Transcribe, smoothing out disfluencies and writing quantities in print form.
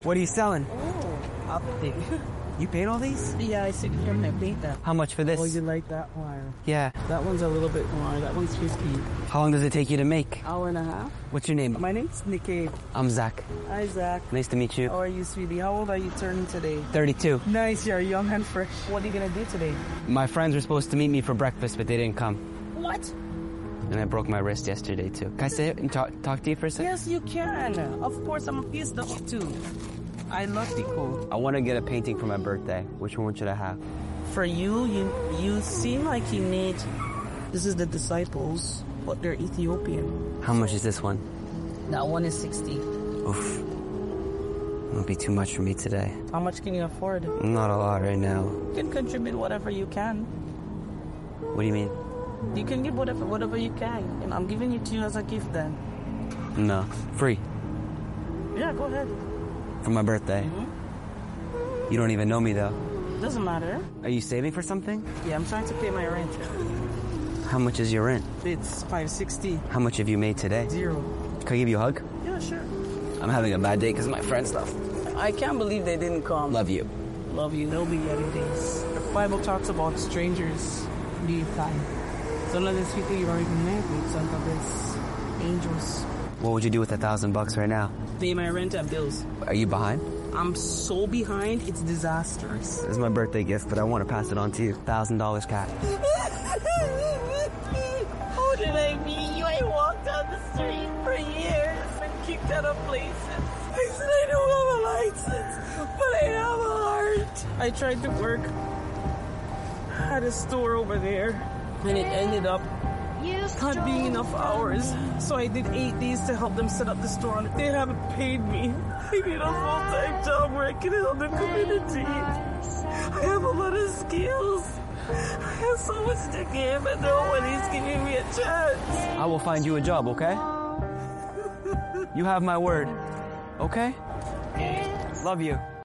What are you selling? Oh, optic. You paint all these? Yeah, I sit here and I paint that. How much for this? Oh, you like that one? Yeah. That one's a little bit more. That one's 50. How long does it take you to make? Hour and a half. What's your name? My name's Nikki. I'm Zach. Hi, Zach. Nice to meet you. How are you, sweetie? How old are you turning today? 32. Nice, you're young and fresh. What are you gonna do today? My friends were supposed to meet me for breakfast, but they didn't come. What? And I broke my wrist yesterday, too. Can I sit and talk to you for a second? Yes, you can. Of course, I'm pissed off too. I love Nico. I want to get a painting for my birthday. Which one should I have? For you seem like you need... This is the Disciples, but they're Ethiopian. How much is this one? That one is 60. Oof. It'll be too much for me today. How much can you afford? Not a lot right now. You can contribute whatever you can. What do you mean? You can give whatever you can. And I'm giving it to you as a gift then. No. Free. Yeah, go ahead. For my birthday. Mm-hmm. You don't even know me, though. Doesn't matter. Are you saving for something? Yeah, I'm trying to pay my rent. How much is your rent? It's $560. How much have you made today? 0. Can I give you a hug? Yeah, sure. I'm having a bad day because of my friend's stuff. I can't believe they didn't come. Love you. Love you. They'll be other days. The Bible talks about strangers need time. So let us people you are even married with some of this angels. What would you do with $1,000 right now? Pay my rent and bills. Are you behind? I'm so behind, it's disastrous. This is my birthday gift, but I want to pass it on to you. $1,000 cash. How did I meet you? I walked down the street for years and kicked out of places. I said I don't have a license, but I have a heart. I tried to work at a store over there, and it ended up not being enough hours. So I did 8 days to help them set up the store, and they haven't paid me. I need a full-time job where I can help the community. I have a lot of skills. I have so much to give, and nobody's giving me a chance. I will find you a job, okay? You have my word. Okay? Love you.